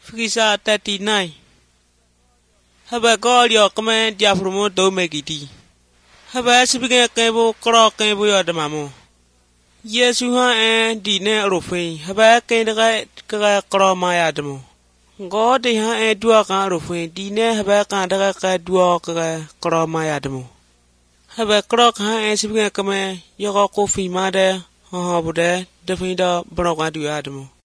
Fisa 39. Haba God your command Jafrumo do make it. Haba speaking cable crock cable your damamo. Yes, you are and dinner rufin. Haba can the craw my adamo. God they ha a duaka rufin. Dinner haba can the duaka craw my adamo. Haba crock ha and speaking command your coffee mother. Oh, but there, the finger broke at you adamo.